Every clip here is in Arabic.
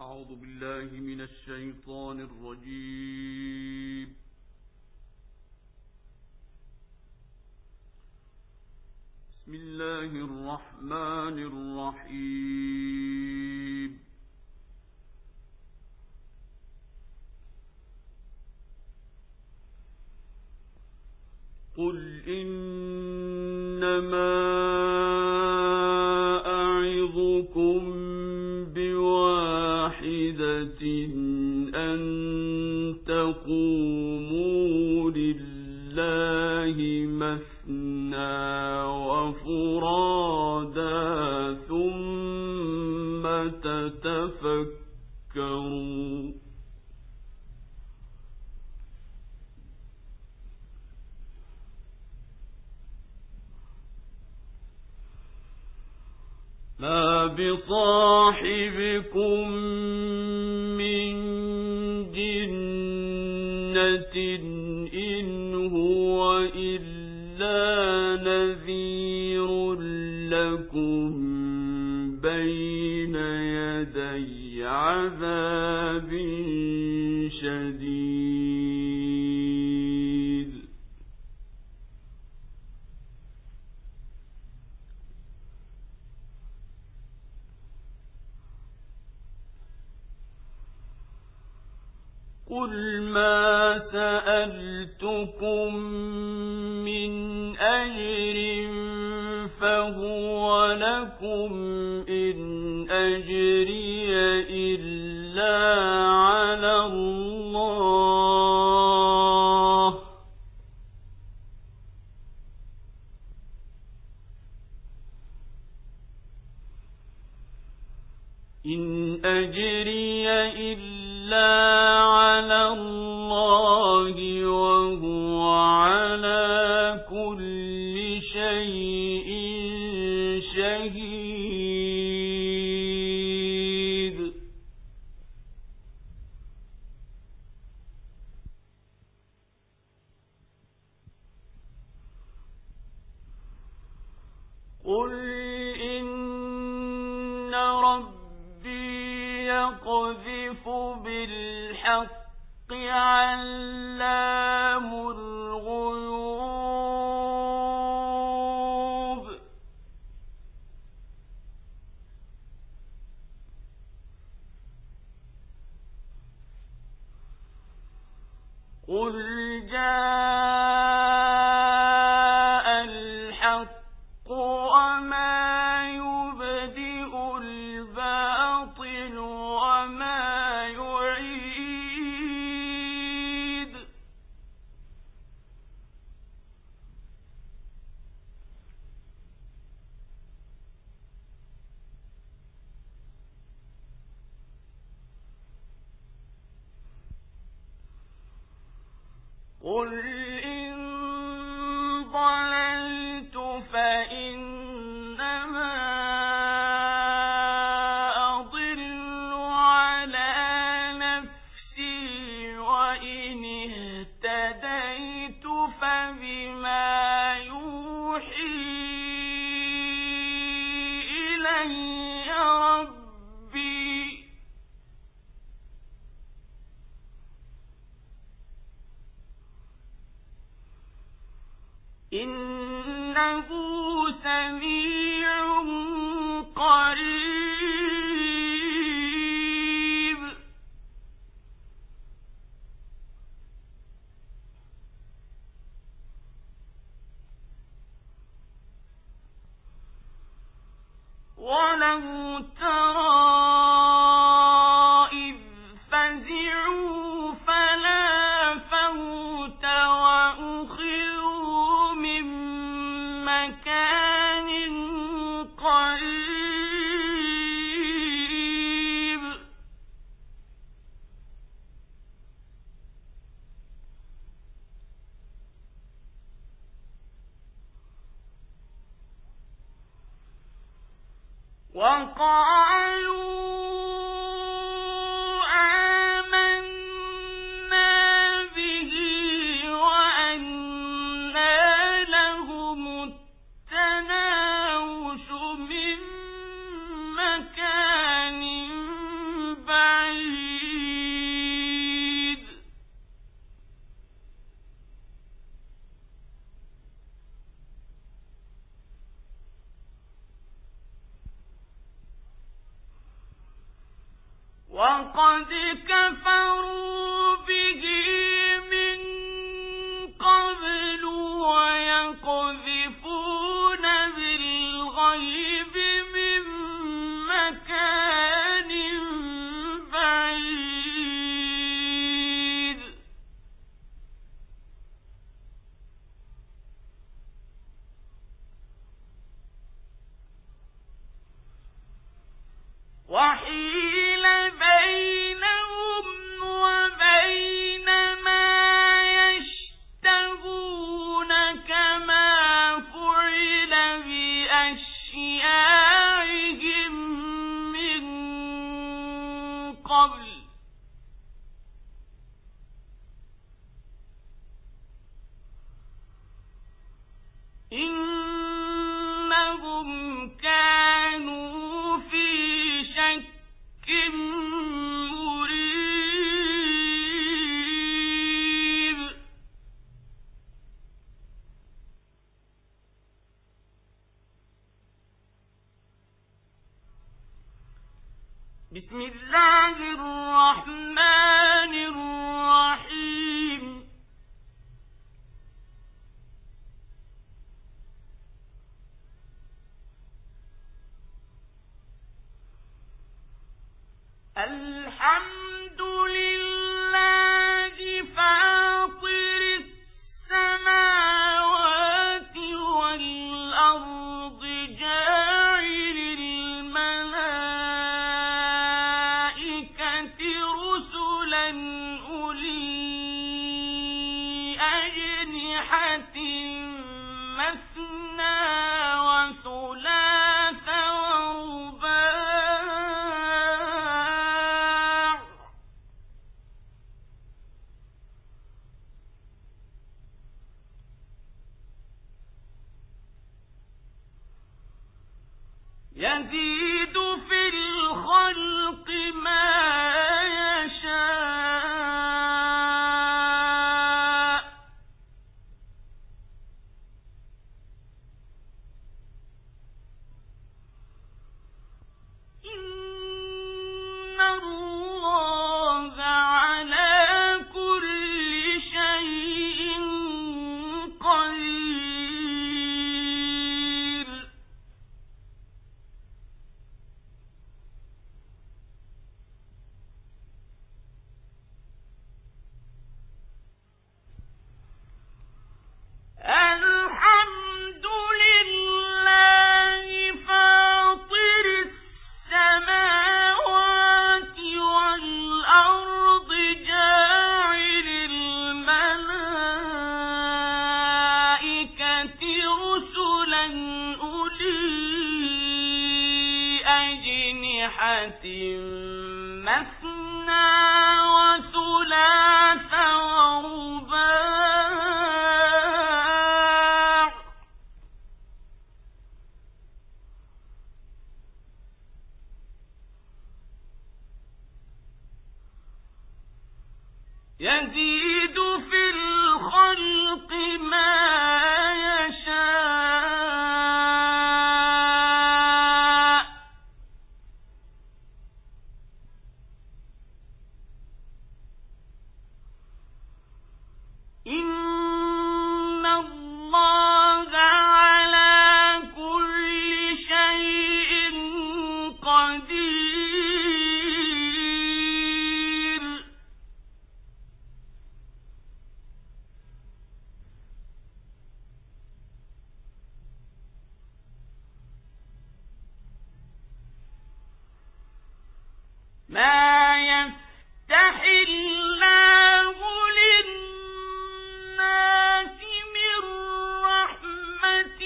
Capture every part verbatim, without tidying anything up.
أعوذ بالله من الشيطان الرجيم. بسم الله الرحمن الرحيم. قل إنما أعظكم بواحدة أن تقوموا لله مثنى وفرادا ثم تتفكروا ما بصاحبكم من جنة إن هو إلا نذير لكم بين يدي عذاب شديد. قل ما سألتكم من أجر فهو لكم إن أجري إلا على الله إن أجري إلا على الله وهو على كل شيء شهيد. قل إن ربي يقذف بالحق علام الغيوب. قل جاء الحق وما يبدئ الباطل وما يعيد. قل إن ضللت فإنما أضل على نفسي وإن اهتديت فبما يوحي إلي ربي إنه سميع قريب. ولو ترى إذ فزعوا فلا فوت وأخذوا من مكان قريب. وقالوا آمنا به وأنى لهم التناوش من مكان بعيد. وقد كفروا به من قبل ويقذفون بالغيب من مكان بعيد وحيل بينهم وبين ما يشتهون كما فعل بأشياعهم من قبل إنهم كانوا في شك مريب بسم الله الرحمن الرحيم الحمد لله فاطر السماوات والأرض جاعل الملائكة رسلا أولي أجنحة مثنى وثلاث ورباع يزيد في الخلق ما يشاء إن الله على كل شيء قدير الحمد لله فاطر السماوات والأرض جاعل الملائكة رسلا أولي أجنحة مثنى وثلاث ورباع يزيد في الخلق ما يشاء إن الله على كل شيء قدير ما يفتح الله للناس من رحمة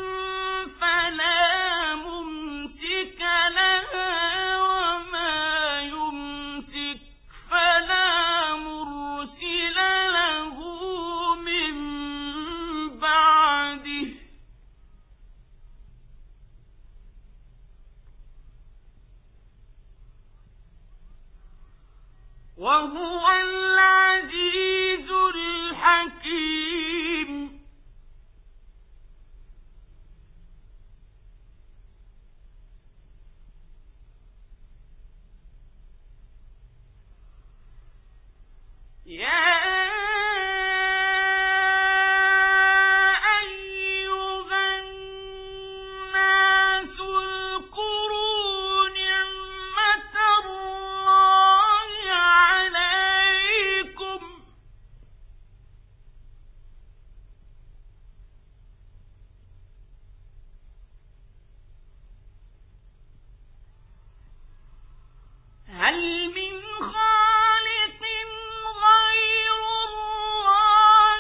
فلا ممسك لها وما يمسك فلا مرسل له من بعده وهو العزيز الحكيم هل من خالق غير الله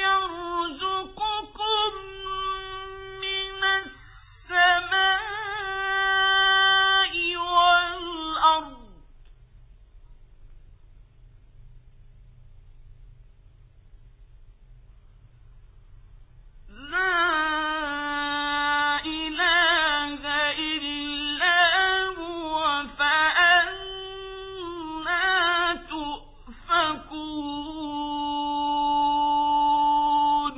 يرزقكم من السماء والأرض لا إله إلا هو فأنا تؤفكون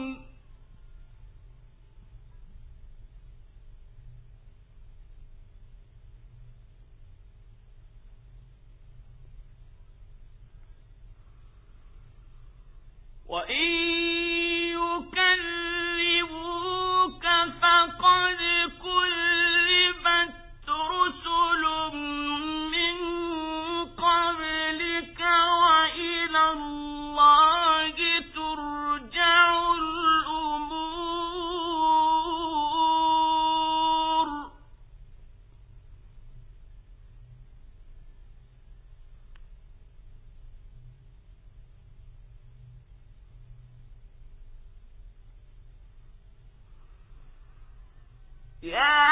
وإن يكذبوك فقد كذبت رسل من قبلك وإلى الله ترجع الأمور يا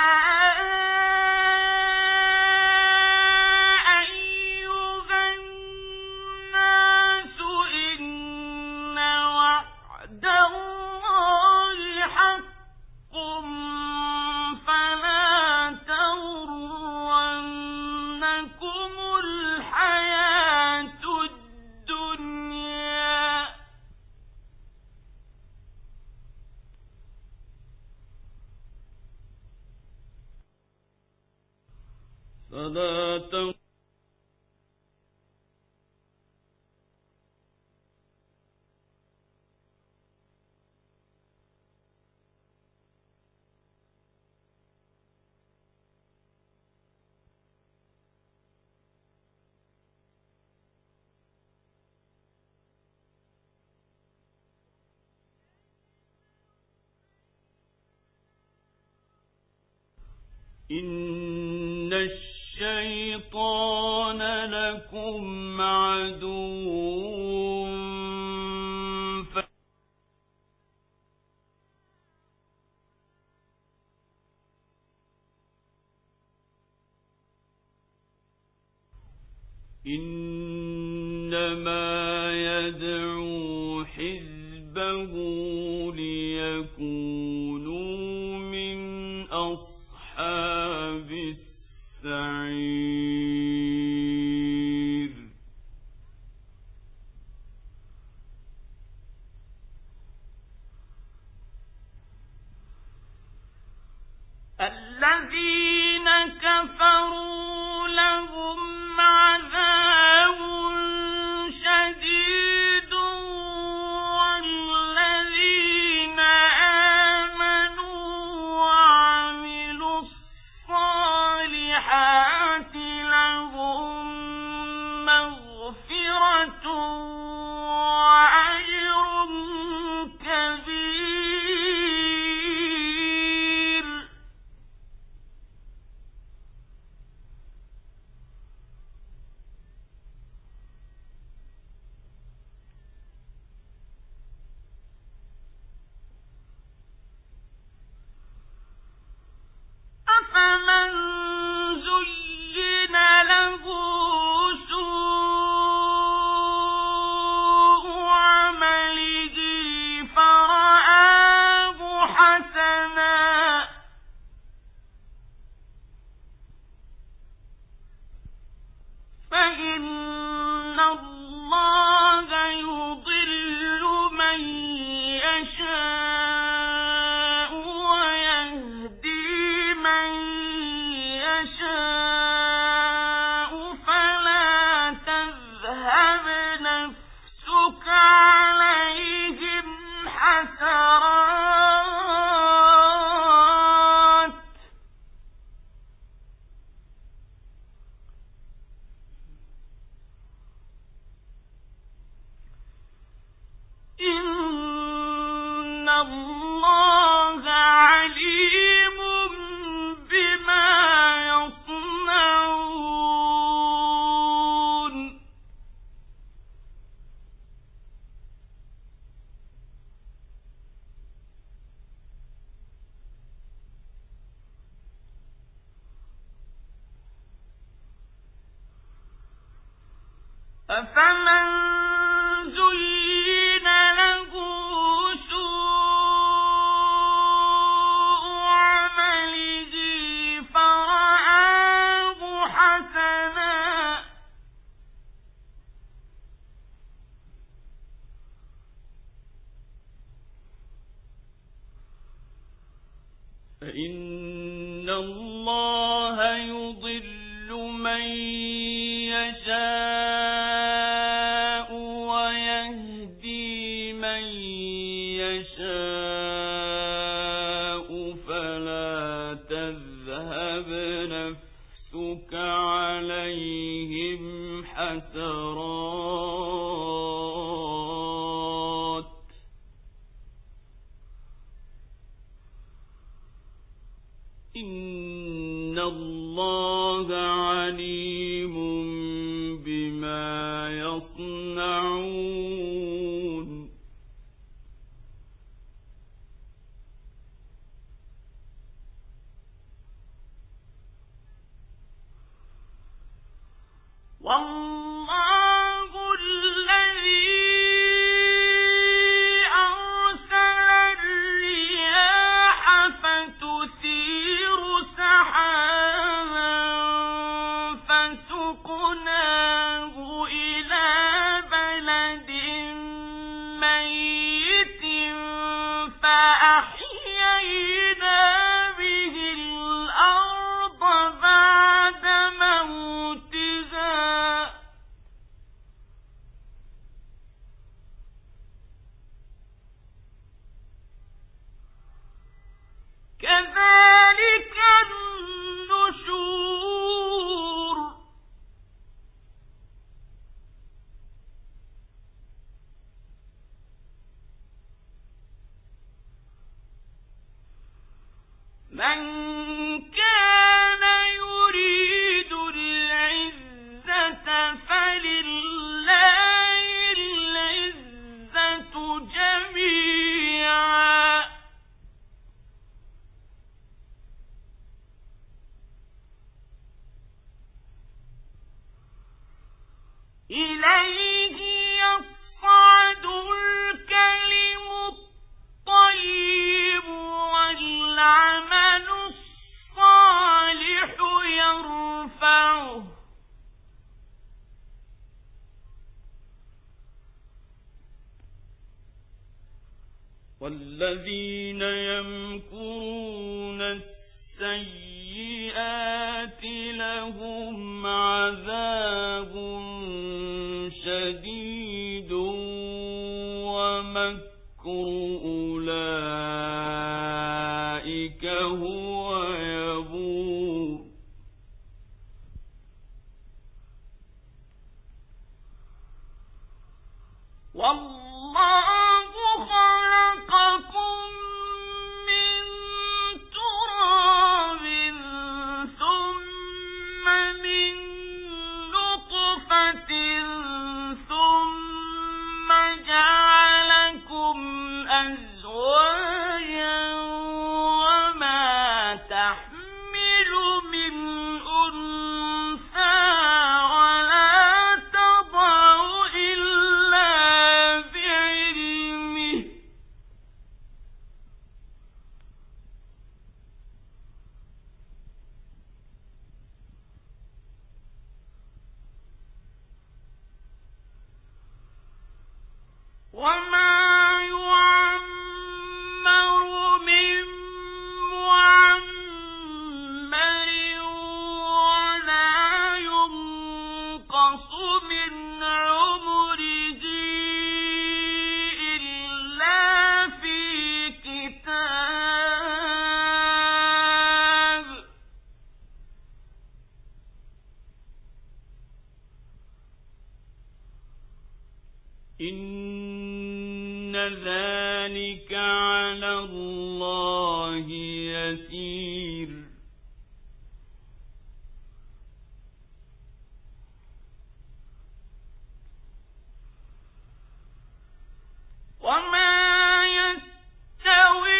أيها الناس إن وعد الله حق فلا تغرنكم الحياة الدنيا فلا تغرنكم إن الشيطان لكم عدو ف... إنما يدعو حزبه ليكونوا من أصحاب السعير الذين كفروا لهم عذاب شديد والذين آمنوا وعملوا الصالحات لهم مغفرة وأجر كبير أفمن زين له سوء عمله فرآه حسنا فإن الله يضل من يشاء ويهدي من يشاء فلا تذهب نفسك عليهم حسرات أفمن زين له سوء عمله فرآه حسنا فإن الله يضل من يشاء ويهدي من يشاء فلا تذهب نفسك عليهم حسرات إن الله عليم بما يصنعون والله الذي أرسل الرياح فتثير سحابا فسقناه إلى بلد ميت فأحيينا به الأرض بعد موتها كذلك النشور من كان يريد العزة فلله العزة جميعا إليه يصعد الكلم الطيب والعمل الصالح يرفعه والذين يمكرون السيئات لهم عذاب شديد ومكر أولئك هو يبور والله خلقكم من تراب ثم من نطفة ثم جعلكم أزواجا وما تحمل من أنثى ولا تضع إلا بعلمه وما يعمر من معمر ولا ينقص من عمره إلا في كتاب إن ذلك على الله يسير وما يستوي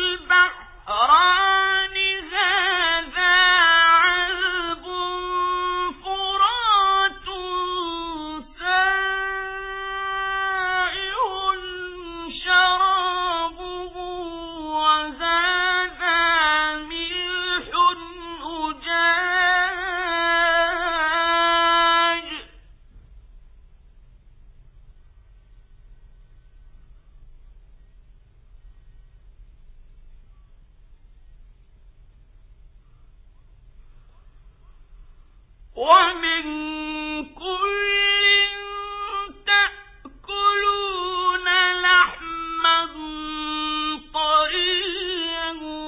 البحران هذا عذب فرات سائغ ومن كل تأكلون لحما طريا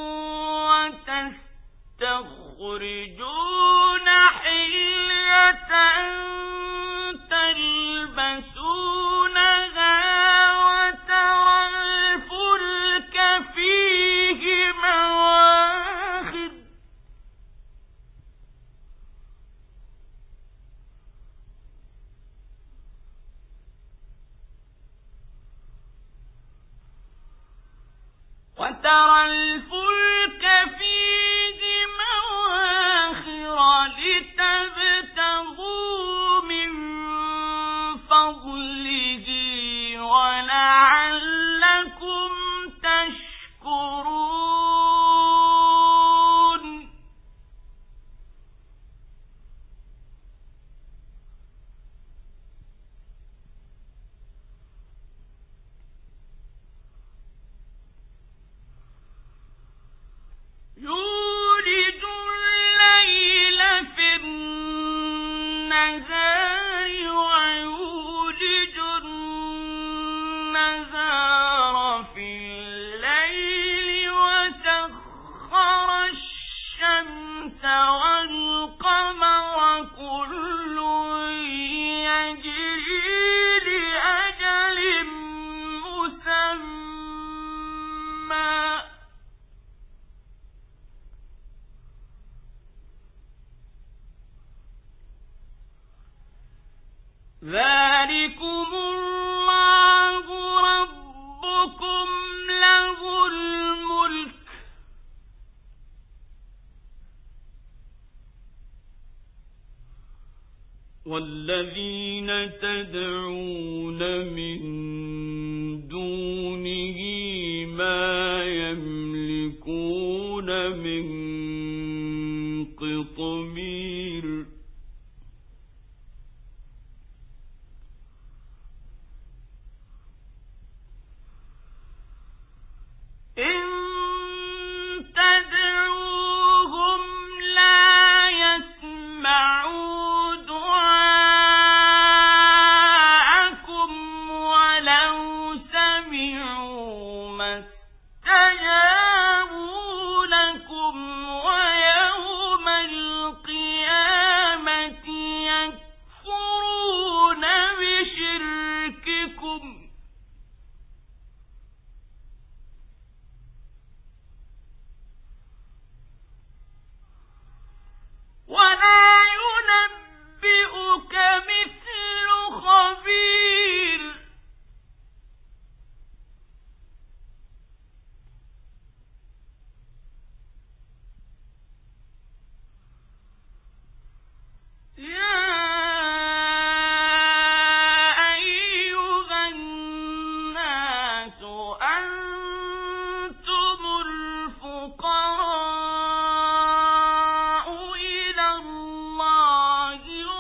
وتستخرجون حلية تلبسونها وترى الفلك فيه مواخر وترى الفلك فيه مواخر لتبتغوا من فضله ولعلكم تشكرون يولج الليل في النهار ويولج النهار في الليل وسخر الشمس والقمر كل يجري لأجل مسمى ذلكم الله ربكم له الملك والذين تدعون من دونه ما يملكون من قطمير إن تدعوهم لا يسمعوا دعاءكم ولو سمعوا ما استجابوا لكم ويوم القيامة يكفرون بشرككم ولا ينبئك مثل خبير يا أيها الناس أنتم الفقراء إلى الله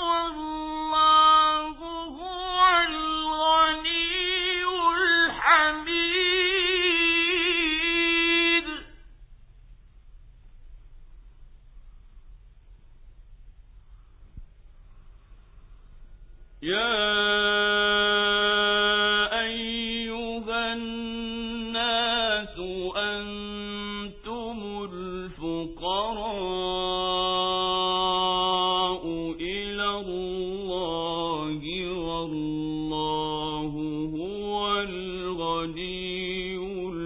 والله هو الغني الحميد يا أيها الناس أنتم الفقراء إلى الله والله هو الغني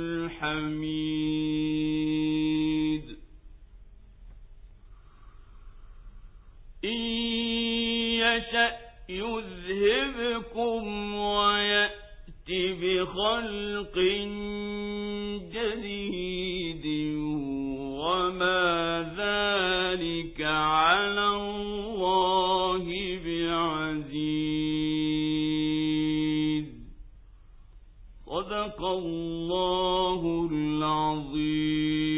الحميد إن يشأ يذهبكم ويأت بخلق جديد وما ذلك على الله بعزيز صدق الله العظيم.